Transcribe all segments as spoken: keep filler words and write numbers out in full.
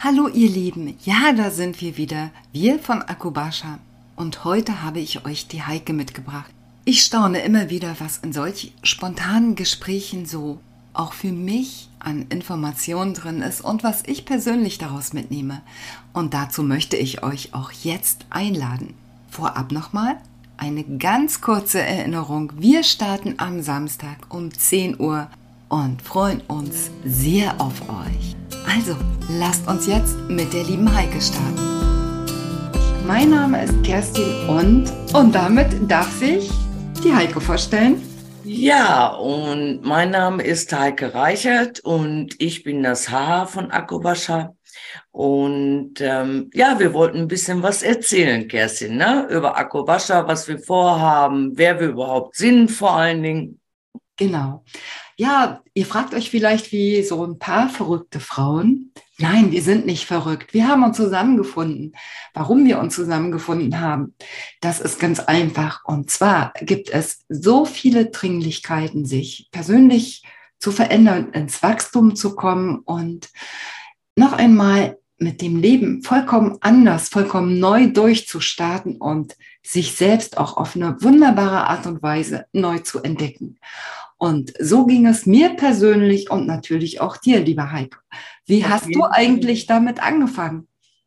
Hallo ihr Lieben, ja, da sind wir wieder, wir von Akubasha. Und heute habe ich euch die Heike mitgebracht. Ich staune immer wieder, was in solch spontanen Gesprächen so auch für mich an Informationen drin ist und was ich persönlich daraus mitnehme. Und dazu möchte ich euch auch jetzt einladen. Vorab nochmal eine ganz kurze Erinnerung. Wir starten am Samstag um zehn Uhr und freuen uns sehr auf euch. Also, lasst uns jetzt mit der lieben Heike starten. Mein Name ist Kerstin und, und damit darf sich die Heike vorstellen. Ja, und mein Name ist Heike Reichert und ich bin das Haar von Akubasha. Und ähm, ja, wir wollten ein bisschen was erzählen, Kerstin, ne? Über Akubasha, was wir vorhaben, wer wir überhaupt sind vor allen Dingen. Genau. Ja, ihr fragt euch vielleicht wie so ein paar verrückte Frauen. Nein, wir sind nicht verrückt. Wir haben uns zusammengefunden. Warum wir uns zusammengefunden haben, das ist ganz einfach. Und zwar gibt es so viele Dringlichkeiten, sich persönlich zu verändern, ins Wachstum zu kommen und noch einmal mit dem Leben vollkommen anders, vollkommen neu durchzustarten und sich selbst auch auf eine wunderbare Art und Weise neu zu entdecken. Und so ging es mir persönlich und natürlich auch dir, lieber Heike. Wie hast du eigentlich damit angefangen?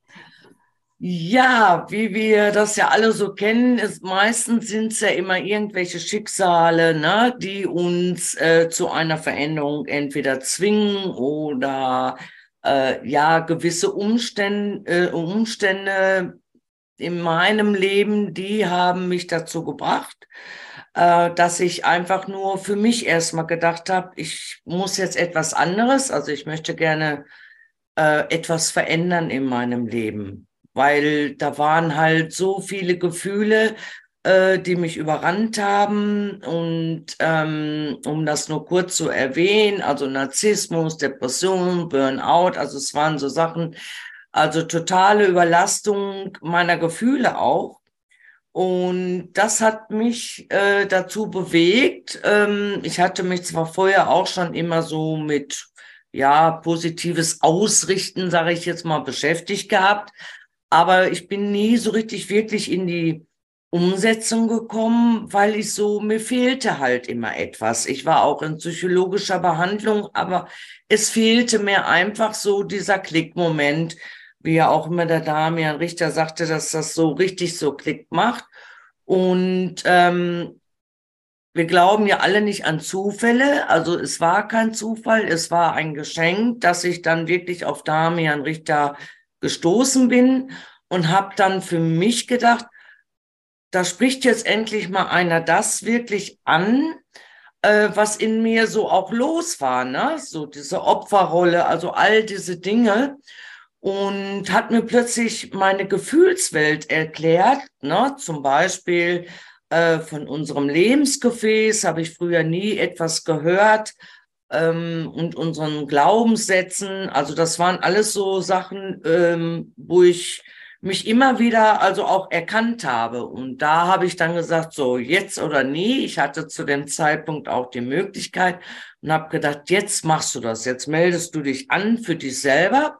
Ja, wie wir das ja alle so kennen, ist meistens sind es ja immer irgendwelche Schicksale, ne, die uns äh, zu einer Veränderung entweder zwingen oder äh, ja gewisse Umstände, äh, Umstände in meinem Leben, die haben mich dazu gebracht, äh, dass ich einfach nur für mich erstmal gedacht habe, ich muss jetzt etwas anderes, also ich möchte gerne äh, etwas verändern in meinem Leben, weil da waren halt so viele Gefühle, äh, die mich überrannt haben und ähm, um das nur kurz zu erwähnen, also Narzissmus, Depression, Burnout, also es waren so Sachen, also totale Überlastung meiner Gefühle auch. Und das hat mich äh, dazu bewegt. Ähm, ich hatte mich zwar vorher auch schon immer so mit ja positives Ausrichten, sage ich jetzt mal, beschäftigt gehabt, aber ich bin nie so richtig wirklich in die Umsetzung gekommen, weil ich so, mir fehlte halt immer etwas. Ich war auch in psychologischer Behandlung, aber es fehlte mir einfach so dieser Klickmoment, wie ja auch immer der Damian Richter sagte, dass das so richtig so Klick macht. Und ähm, wir glauben ja alle nicht an Zufälle. Also es war kein Zufall, es war ein Geschenk, dass ich dann wirklich auf Damian Richter gestoßen bin und habe dann für mich gedacht, da spricht jetzt endlich mal einer das wirklich an, äh, was in mir so auch los war, ne? So diese Opferrolle, also all diese Dinge. Und hat mir plötzlich meine Gefühlswelt erklärt, ne? Zum Beispiel äh, von unserem Lebensgefäß habe ich früher nie etwas gehört ähm, und unseren Glaubenssätzen. Also das waren alles so Sachen, ähm, wo ich mich immer wieder also auch erkannt habe. Und da habe ich dann gesagt, so jetzt oder nie. Ich hatte zu dem Zeitpunkt auch die Möglichkeit und habe gedacht, jetzt machst du das. Jetzt meldest du dich an für dich selber.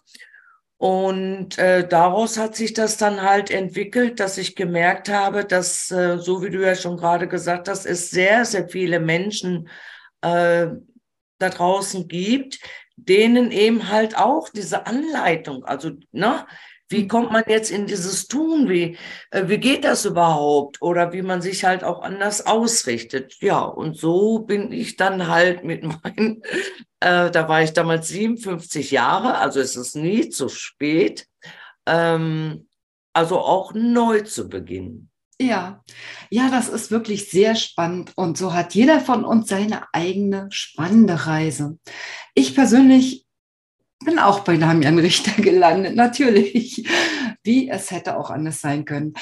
Und äh, daraus hat sich das dann halt entwickelt, dass ich gemerkt habe, dass, äh, so wie du ja schon gerade gesagt hast, es sehr, sehr viele Menschen äh, da draußen gibt, denen eben halt auch diese Anleitung, also, ne, wie kommt man jetzt in dieses Tun? Wie, äh, wie geht das überhaupt? Oder wie man sich halt auch anders ausrichtet. Ja, und so bin ich dann halt mit meinen, äh, da war ich damals siebenundfünfzig Jahre, also es ist nie zu spät, ähm, also auch neu zu beginnen. Ja, ja, das ist wirklich sehr spannend und so hat jeder von uns seine eigene spannende Reise. Ich persönlich bin auch bei Damian Richter gelandet, natürlich, wie es hätte auch anders sein können.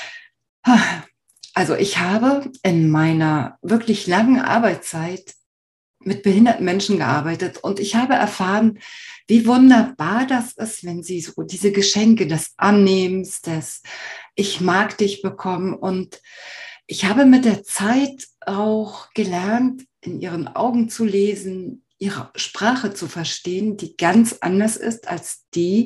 Also ich habe in meiner wirklich langen Arbeitszeit mit behinderten Menschen gearbeitet und ich habe erfahren, wie wunderbar das ist, wenn sie so diese Geschenke des Annehmens, des Ich mag dich bekommen. Und ich habe mit der Zeit auch gelernt, in ihren Augen zu lesen, ihre Sprache zu verstehen, die ganz anders ist als die,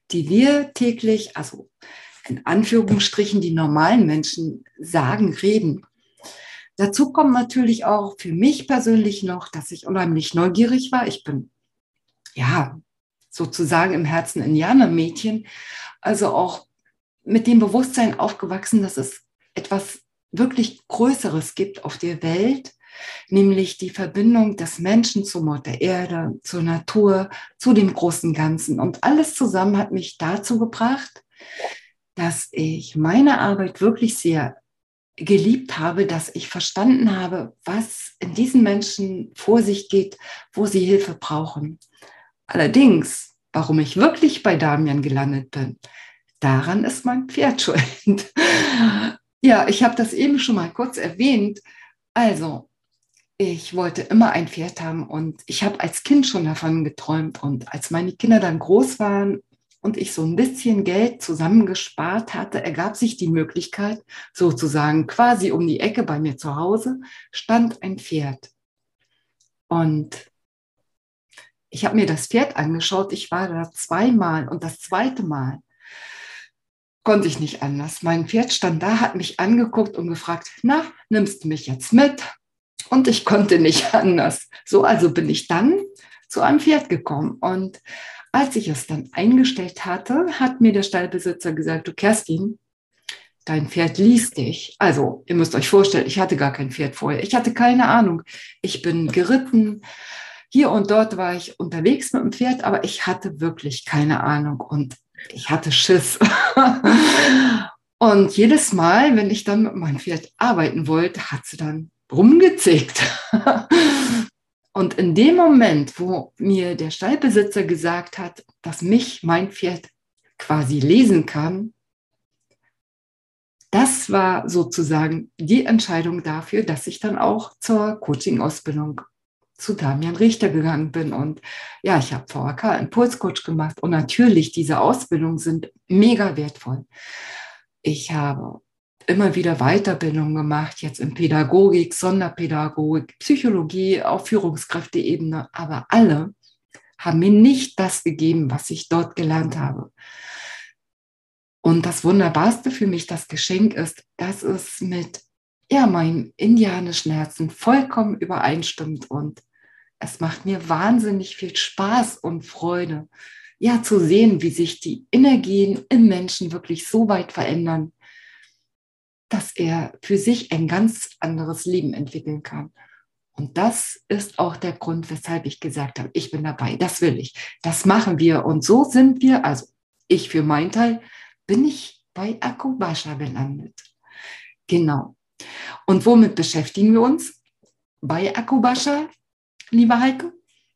die wir täglich, also in Anführungsstrichen die normalen Menschen sagen, reden. Dazu kommt natürlich auch für mich persönlich noch, dass ich unheimlich neugierig war. Ich bin ja sozusagen im Herzen Indianermädchen, also auch mit dem Bewusstsein aufgewachsen, dass es etwas wirklich Größeres gibt auf der Welt, nämlich die Verbindung des Menschen zur Mutter Erde, zur Natur, zu dem großen Ganzen. Und alles zusammen hat mich dazu gebracht, dass ich meine Arbeit wirklich sehr geliebt habe, dass ich verstanden habe, was in diesen Menschen vor sich geht, wo sie Hilfe brauchen. Allerdings, warum ich wirklich bei Damian gelandet bin, daran ist mein Pferd schuld. Ja, ich habe das eben schon mal kurz erwähnt. Also, ich wollte immer ein Pferd haben und ich habe als Kind schon davon geträumt. Und als meine Kinder dann groß waren und ich so ein bisschen Geld zusammengespart hatte, ergab sich die Möglichkeit, sozusagen quasi um die Ecke bei mir zu Hause, stand ein Pferd. Und ich habe mir das Pferd angeschaut. Ich war da zweimal und das zweite Mal konnte ich nicht anders. Mein Pferd stand da, hat mich angeguckt und gefragt, na, nimmst du mich jetzt mit? Und ich konnte nicht anders. So, also bin ich dann zu einem Pferd gekommen. Und als ich es dann eingestellt hatte, hat mir der Stallbesitzer gesagt, du Kerstin, dein Pferd liest dich. Also, ihr müsst euch vorstellen, ich hatte gar kein Pferd vorher. Ich hatte keine Ahnung. Ich bin geritten. Hier und dort war ich unterwegs mit dem Pferd, aber ich hatte wirklich keine Ahnung und ich hatte Schiss. Und jedes Mal, wenn ich dann mit meinem Pferd arbeiten wollte, hat sie dann rumgezickt. Und in dem Moment, wo mir der Stallbesitzer gesagt hat, dass mich mein Pferd quasi lesen kann, das war sozusagen die Entscheidung dafür, dass ich dann auch zur Coaching-Ausbildung zu Damian Richter gegangen bin. Und ja, ich habe V H K, Impulscoach gemacht. Und natürlich, diese Ausbildungen sind mega wertvoll. Ich habe immer wieder Weiterbildung gemacht, jetzt in Pädagogik, Sonderpädagogik, Psychologie, auf Führungskräfteebene. Aber alle haben mir nicht das gegeben, was ich dort gelernt habe. Und das Wunderbarste für mich, das Geschenk ist, dass es mit ja, meinem indianischen Herzen vollkommen übereinstimmt und es macht mir wahnsinnig viel Spaß und Freude, ja, zu sehen, wie sich die Energien im Menschen wirklich so weit verändern, dass er für sich ein ganz anderes Leben entwickeln kann. Und das ist auch der Grund, weshalb ich gesagt habe, ich bin dabei, das will ich, das machen wir. Und so sind wir, also ich für meinen Teil, bin ich bei Akubasha gelandet. Genau. Und womit beschäftigen wir uns bei Akubasha, liebe Heike?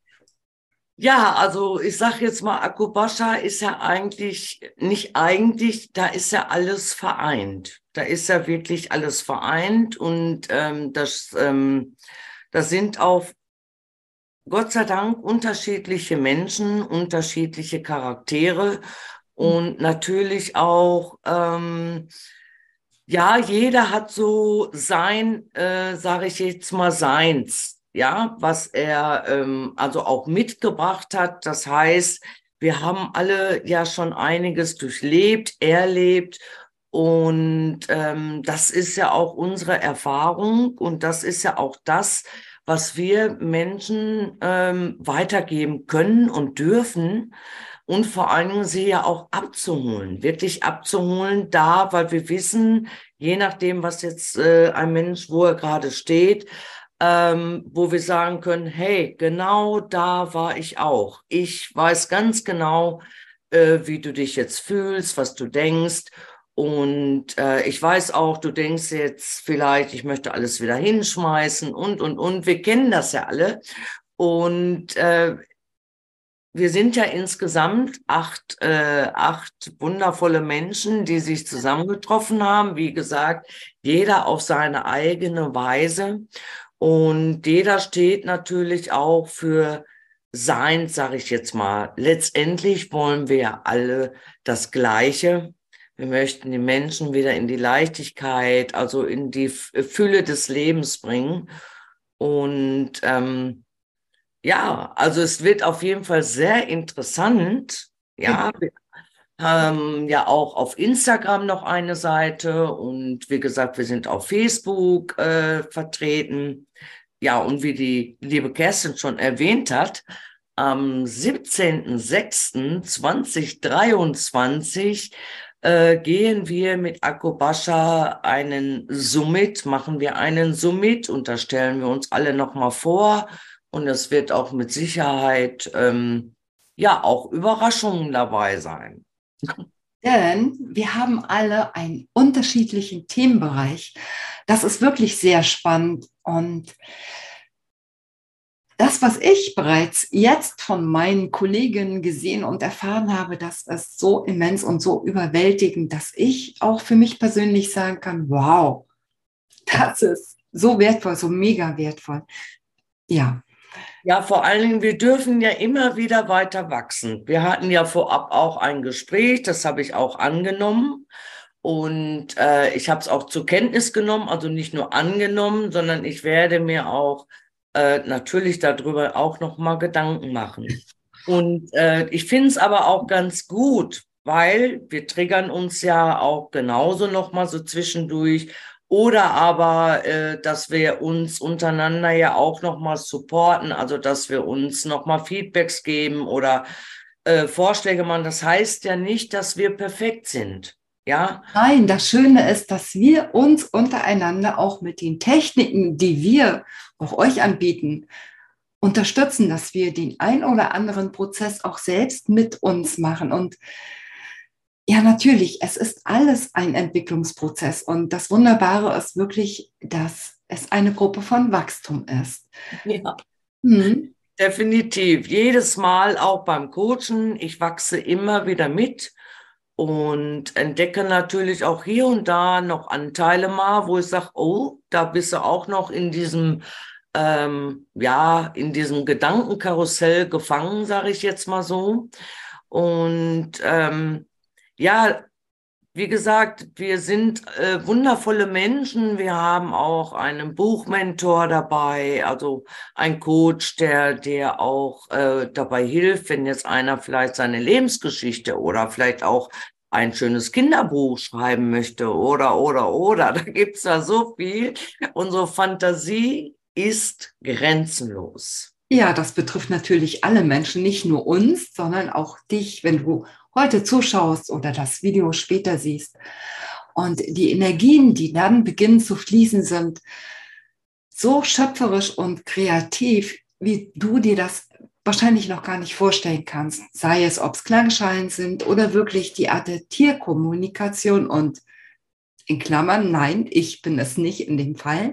Ja, also ich sage jetzt mal, Akubasha ist ja eigentlich, nicht eigentlich, da ist ja alles vereint. Da ist ja wirklich alles vereint und ähm, das, ähm, das sind auch Gott sei Dank unterschiedliche Menschen, unterschiedliche Charaktere und natürlich auch, ähm, ja, jeder hat so sein, äh, sage ich jetzt mal, seins, ja, was er ähm, also auch mitgebracht hat. Das heißt, wir haben alle ja schon einiges durchlebt, erlebt und ähm, das ist ja auch unsere Erfahrung und das ist ja auch das, was wir Menschen ähm, weitergeben können und dürfen. Und vor allen Dingen sie ja auch abzuholen, wirklich abzuholen da, weil wir wissen, je nachdem, was jetzt äh, ein Mensch, wo er gerade steht, ähm, wo wir sagen können, hey, genau da war ich auch. Ich weiß ganz genau, äh, wie du dich jetzt fühlst, was du denkst. Und äh, ich weiß auch, du denkst jetzt vielleicht, ich möchte alles wieder hinschmeißen und, und, und. Wir kennen das ja alle. Und äh, wir sind ja insgesamt acht, äh, acht wundervolle Menschen, die sich zusammengetroffen haben. Wie gesagt, jeder auf seine eigene Weise. Und jeder steht natürlich auch für sein, sage ich jetzt mal. Letztendlich wollen wir ja alle das Gleiche. Wir möchten die Menschen wieder in die Leichtigkeit, also in die Fülle des Lebens bringen. Und ähm, ja, also es wird auf jeden Fall sehr interessant. Ja, haben ja auch auf Instagram noch eine Seite und wie gesagt, wir sind auf Facebook äh, vertreten. Ja, und wie die liebe Kerstin schon erwähnt hat, am siebzehnten sechsten zweitausenddreiundzwanzig äh, gehen wir mit Akobascha einen Summit, machen wir einen Summit und da stellen wir uns alle nochmal vor und es wird auch mit Sicherheit ähm, ja auch Überraschungen dabei sein. Denn wir haben alle einen unterschiedlichen Themenbereich. Das ist wirklich sehr spannend. Und das, was ich bereits jetzt von meinen Kolleginnen gesehen und erfahren habe, das ist so immens und so überwältigend, dass ich auch für mich persönlich sagen kann, wow, das ist so wertvoll, so mega wertvoll. Ja. Ja, vor allen Dingen, wir dürfen ja immer wieder weiter wachsen. Wir hatten ja vorab auch ein Gespräch, das habe ich auch angenommen. Und äh, ich habe es auch zur Kenntnis genommen, also nicht nur angenommen, sondern ich werde mir auch äh, natürlich darüber auch nochmal Gedanken machen. Und äh, ich finde es aber auch ganz gut, weil wir triggern uns ja auch genauso nochmal so zwischendurch. Oder aber, äh, dass wir uns untereinander ja auch nochmal supporten, also dass wir uns nochmal Feedbacks geben oder äh, Vorschläge machen. Das heißt ja nicht, dass wir perfekt sind. Ja, Nein, das Schöne ist, dass wir uns untereinander auch mit den Techniken, die wir auch euch anbieten, unterstützen, dass wir den ein oder anderen Prozess auch selbst mit uns machen. Und ja, natürlich, es ist alles ein Entwicklungsprozess. Und das Wunderbare ist wirklich, dass es eine Gruppe von Wachstum ist. ja. Hm. Definitiv. Jedes Mal auch beim Coachen. Ich wachse immer wieder mit und entdecke natürlich auch hier und da noch Anteile mal, wo ich sage, oh, da bist du auch noch in diesem, ähm, ja, in diesem Gedankenkarussell gefangen, sage ich jetzt mal so. Und ähm, ja, wie gesagt, wir sind äh, wundervolle Menschen. Wir haben auch einen Buchmentor dabei, also ein Coach, der, der auch äh, dabei hilft, wenn jetzt einer vielleicht seine Lebensgeschichte oder vielleicht auch ein schönes Kinderbuch schreiben möchte oder, oder, oder. Da gibt's da so viel. Unsere Fantasie ist grenzenlos. Ja, das betrifft natürlich alle Menschen, nicht nur uns, sondern auch dich, wenn du heute zuschaust oder das Video später siehst. Und die Energien, die dann beginnen zu fließen, sind so schöpferisch und kreativ, wie du dir das wahrscheinlich noch gar nicht vorstellen kannst. Sei es, ob es Klangschalen sind oder wirklich die Art der Tierkommunikation und in Klammern, nein, ich bin es nicht in dem Fall.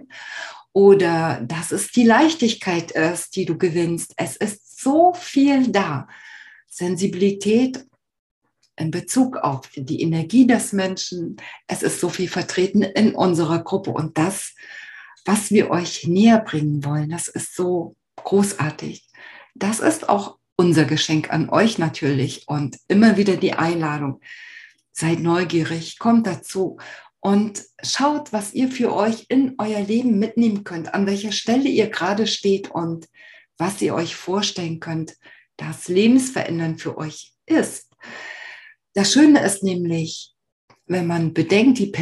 Oder dass es die Leichtigkeit ist, die du gewinnst. Es ist so viel da. Sensibilität in Bezug auf die Energie des Menschen. Es ist so viel vertreten in unserer Gruppe. Und das, was wir euch näher bringen wollen, das ist so großartig. Das ist auch unser Geschenk an euch natürlich. Und immer wieder die Einladung. Seid neugierig, kommt dazu. Und schaut, was ihr für euch in euer Leben mitnehmen könnt, an welcher Stelle ihr gerade steht und was ihr euch vorstellen könnt, dass lebensverändernd für euch ist. Das Schöne ist nämlich, wenn man bedenkt, die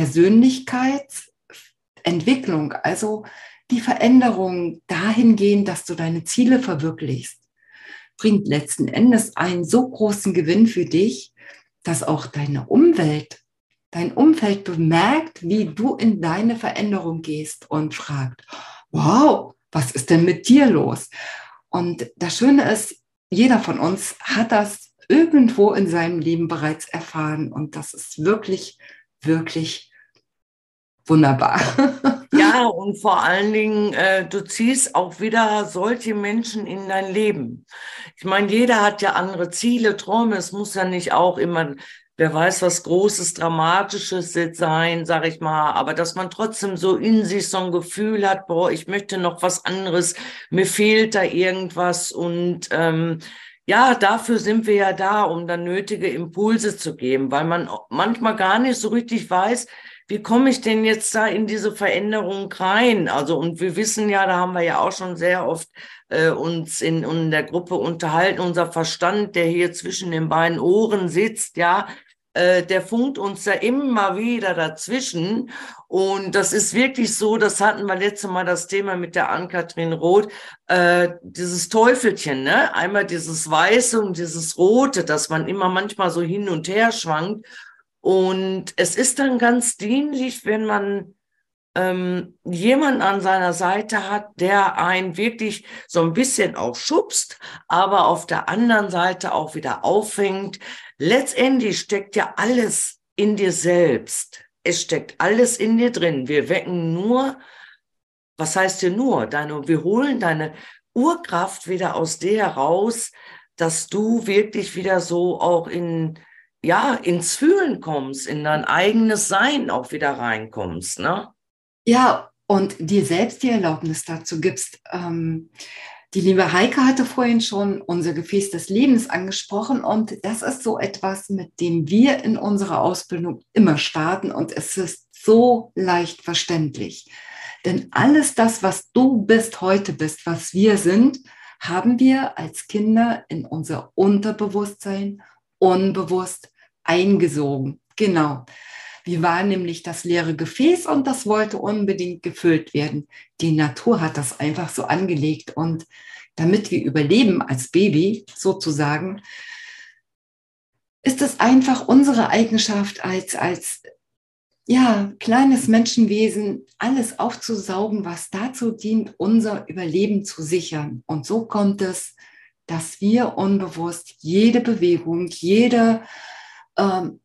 Persönlichkeitsentwicklung, also die Veränderung dahingehend, dass du deine Ziele verwirklichst, bringt letzten Endes einen so großen Gewinn für dich, dass auch deine Umwelt Dein Umfeld bemerkt, wie du in deine Veränderung gehst und fragt, wow, was ist denn mit dir los? Und das Schöne ist, jeder von uns hat das irgendwo in seinem Leben bereits erfahren. Und das ist wirklich, wirklich wunderbar. Ja, und vor allen Dingen, äh, du ziehst auch wieder solche Menschen in dein Leben. Ich meine, jeder hat ja andere Ziele, Träume. Es muss ja nicht auch immer, wer weiß, was Großes, Dramatisches sein, sag ich mal. Aber dass man trotzdem so in sich so ein Gefühl hat, boah, ich möchte noch was anderes, mir fehlt da irgendwas. Und ähm, ja, dafür sind wir ja da, um dann nötige Impulse zu geben, weil man manchmal gar nicht so richtig weiß, wie komme ich denn jetzt da in diese Veränderung rein? Also, und wir wissen ja, da haben wir ja auch schon sehr oft äh, uns in, in der Gruppe unterhalten, unser Verstand, der hier zwischen den beiden Ohren sitzt, ja, äh, der funkt uns da immer wieder dazwischen. Und das ist wirklich so, das hatten wir letztes Mal das Thema mit der Ann-Kathrin Roth, äh, dieses Teufelchen, ne? Einmal dieses Weiße und dieses Rote, dass man immer manchmal so hin und her schwankt. Und es ist dann ganz dienlich, wenn man ähm, jemand an seiner Seite hat, der einen wirklich so ein bisschen auch schubst, aber auf der anderen Seite auch wieder auffängt. Letztendlich steckt ja alles in dir selbst. Es steckt alles in dir drin. Wir wecken nur, was heißt hier nur? Deine, wir holen deine Urkraft wieder aus dir heraus, dass du wirklich wieder so auch in, ja, ins Fühlen kommst, in dein eigenes Sein auch wieder reinkommst, ne? Ja, und dir selbst die Erlaubnis dazu gibst. Ähm, die liebe Heike hatte vorhin schon unser Gefäß des Lebens angesprochen und das ist so etwas, mit dem wir in unserer Ausbildung immer starten und es ist so leicht verständlich. Denn alles das, was du bist, heute bist, was wir sind, haben wir als Kinder in unser Unterbewusstsein unbewusst eingesogen. Genau. Wir waren nämlich das leere Gefäß und das wollte unbedingt gefüllt werden. Die Natur hat das einfach so angelegt und damit wir überleben als Baby sozusagen, ist es einfach unsere Eigenschaft als, als ja, kleines Menschenwesen, alles aufzusaugen, was dazu dient, unser Überleben zu sichern. Und so kommt es, dass wir unbewusst jede Bewegung, jede ähm,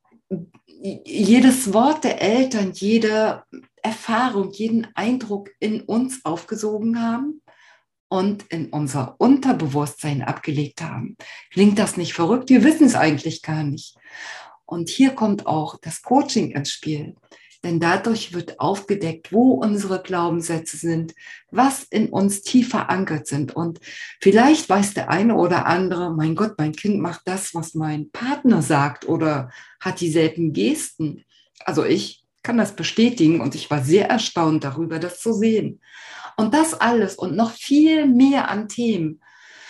jedes Wort der Eltern, jede Erfahrung, jeden Eindruck in uns aufgesogen haben und in unser Unterbewusstsein abgelegt haben. Klingt das nicht verrückt? Wir wissen es eigentlich gar nicht. Und hier kommt auch das Coaching ins Spiel. Denn dadurch wird aufgedeckt, wo unsere Glaubenssätze sind, was in uns tief verankert sind. Und vielleicht weiß der eine oder andere, mein Gott, mein Kind macht das, was mein Partner sagt oder hat dieselben Gesten. Also ich kann das bestätigen und ich war sehr erstaunt darüber, das zu sehen. Und das alles und noch viel mehr an Themen.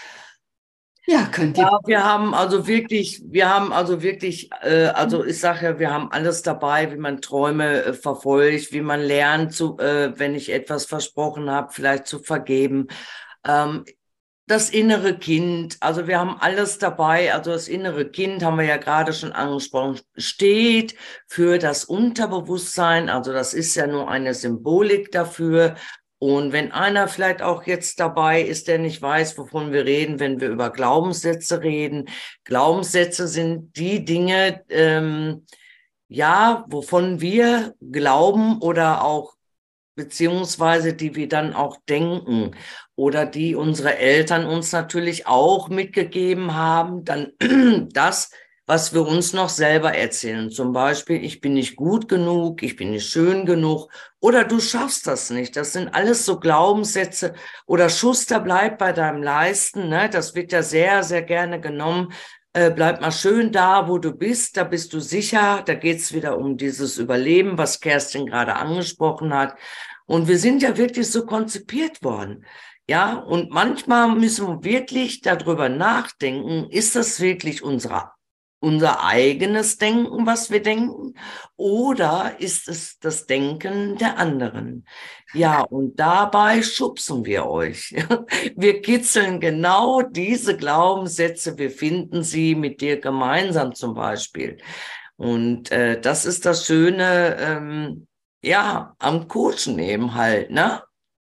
Ja, könnt ihr. Ja, wir haben also wirklich, wir haben also wirklich, äh, also ich sage ja, wir haben alles dabei, wie man Träume äh, verfolgt, wie man lernt, zu, äh, wenn ich etwas versprochen habe, vielleicht zu vergeben. Ähm, das innere Kind, also wir haben alles dabei. Also das innere Kind, haben wir ja gerade schon angesprochen, steht für das Unterbewusstsein. Also das ist ja nur eine Symbolik dafür. Und wenn einer vielleicht auch jetzt dabei ist, der nicht weiß, wovon wir reden, wenn wir über Glaubenssätze reden. Glaubenssätze sind die Dinge, ähm, ja, wovon wir glauben oder auch beziehungsweise die wir dann auch denken oder die unsere Eltern uns natürlich auch mitgegeben haben, dann das, was wir uns noch selber erzählen. Zum Beispiel, ich bin nicht gut genug, ich bin nicht schön genug oder du schaffst das nicht. Das sind alles so Glaubenssätze oder Schuster, bleib bei deinem Leisten. Ne? Das wird ja sehr, sehr gerne genommen. Äh, bleib mal schön da, wo du bist, da bist du sicher. Da geht's wieder um dieses Überleben, was Kerstin gerade angesprochen hat. Und wir sind ja wirklich so konzipiert worden. Ja, und manchmal müssen wir wirklich darüber nachdenken, ist das wirklich unsere, unser eigenes Denken, was wir denken, oder ist es das Denken der anderen? Ja, und dabei schubsen wir euch. Wir kitzeln genau diese Glaubenssätze, wir finden sie mit dir gemeinsam zum Beispiel. Und äh, das ist das Schöne, ähm, ja, am Coachen eben halt, ne?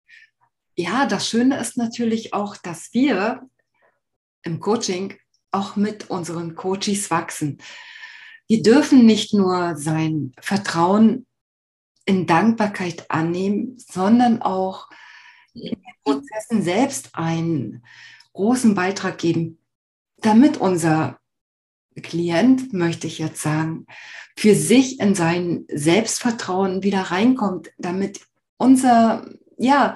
Ja, das Schöne ist natürlich auch, dass wir im Coaching auch mit unseren Coaches wachsen. Wir dürfen nicht nur sein Vertrauen in Dankbarkeit annehmen, sondern auch in den Prozessen selbst einen großen Beitrag geben, damit unser Klient, möchte ich jetzt sagen, für sich in sein Selbstvertrauen wieder reinkommt, damit unser, ja,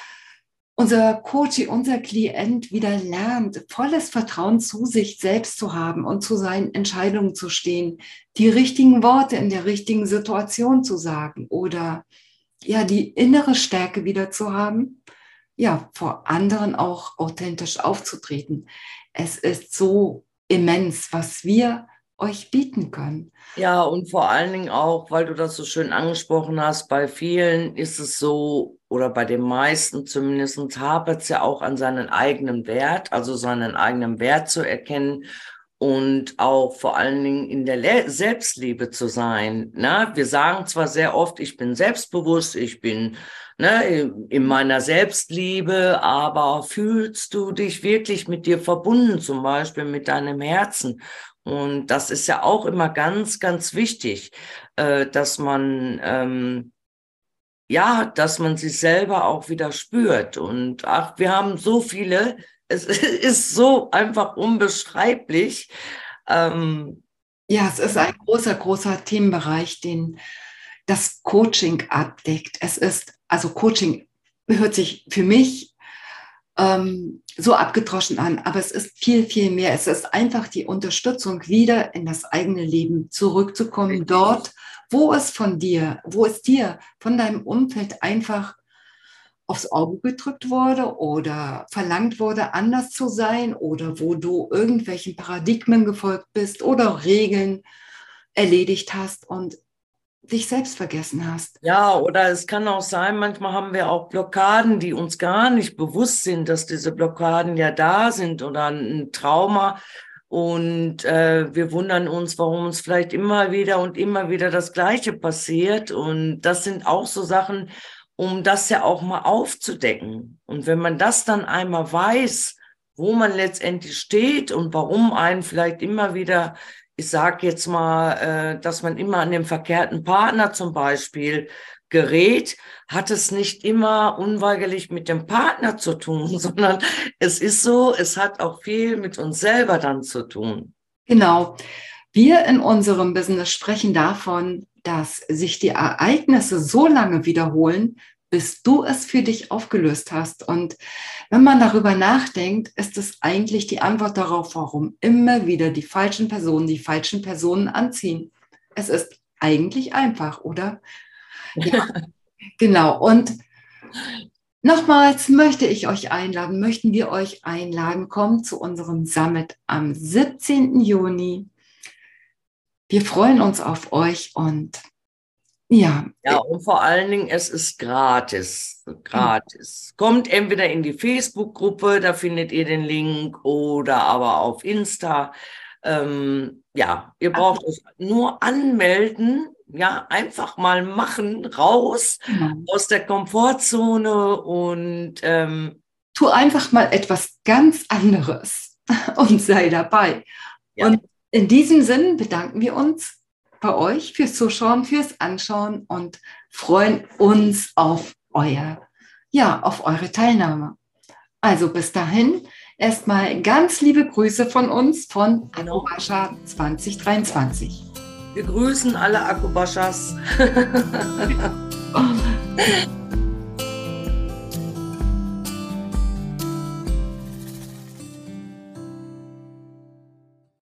unser Coach, unser Klient wieder lernt, volles Vertrauen zu sich selbst zu haben und zu seinen Entscheidungen zu stehen, die richtigen Worte in der richtigen Situation zu sagen oder ja, die innere Stärke wieder zu haben, ja, vor anderen auch authentisch aufzutreten. Es ist so immens, was wir euch bieten können. Ja, und vor allen Dingen auch, weil du das so schön angesprochen hast, bei vielen ist es so, oder bei den meisten zumindest, hapert es ja auch an seinen eigenen Wert, also seinen eigenen Wert zu erkennen und auch vor allen Dingen in der Le- Selbstliebe zu sein. Ne? Wir sagen zwar sehr oft, ich bin selbstbewusst, ich bin ne, in meiner Selbstliebe, aber fühlst du dich wirklich mit dir verbunden, zum Beispiel mit deinem Herzen? Und das ist ja auch immer ganz, ganz wichtig, äh, dass man, ähm, ja, dass man sich selber auch wieder spürt. Und ach, wir haben so viele, es ist so einfach unbeschreiblich. Ähm, Ja, es ist ein großer, großer Themenbereich, den das Coaching abdeckt. Es ist, also Coaching hört sich für mich ähm, so abgedroschen an, aber es ist viel, viel mehr. Es ist einfach die Unterstützung, wieder in das eigene Leben zurückzukommen, dort, wo es von dir, wo es dir von deinem Umfeld einfach aufs Auge gedrückt wurde oder verlangt wurde, anders zu sein oder wo du irgendwelchen Paradigmen gefolgt bist oder Regeln erledigt hast und dich selbst vergessen hast. Ja, oder es kann auch sein, manchmal haben wir auch Blockaden, die uns gar nicht bewusst sind, dass diese Blockaden ja da sind oder ein Trauma. Und äh, wir wundern uns, warum uns vielleicht immer wieder und immer wieder das Gleiche passiert. Und das sind auch so Sachen, um das ja auch mal aufzudecken. Und wenn man das dann einmal weiß, wo man letztendlich steht und warum einen vielleicht immer wieder, ich sage jetzt mal, äh, dass man immer an den verkehrten Partner zum Beispiel gerät, hat es nicht immer unweigerlich mit dem Partner zu tun, sondern es ist so, es hat auch viel mit uns selber dann zu tun. Genau. Wir in unserem Business sprechen davon, dass sich die Ereignisse so lange wiederholen, bis du es für dich aufgelöst hast. Und wenn man darüber nachdenkt, ist es eigentlich die Antwort darauf, warum immer wieder die falschen Personen die falschen Personen anziehen. Es ist eigentlich einfach, oder? Ja, genau. Und nochmals möchte ich euch einladen, möchten wir euch einladen, kommt zu unserem Summit am siebzehnten Juni. Wir freuen uns auf euch und ja. Ja, und vor allen Dingen, es ist gratis. Gratis. Kommt entweder in die Facebook-Gruppe, da findet ihr den Link, oder aber auf Insta. Ähm, ja, ihr braucht euch nur anmelden, ja, einfach mal machen, raus Genau. aus der Komfortzone und ähm, Tu einfach mal etwas ganz anderes und sei dabei. ja. Und in diesem Sinn bedanken wir uns bei euch fürs Zuschauen, fürs Anschauen und freuen uns auf euer, ja, auf eure Teilnahme. Also bis dahin erstmal ganz liebe Grüße von uns von Genau. Akubasha zwanzig dreiundzwanzig. Wir grüßen alle Akubashas.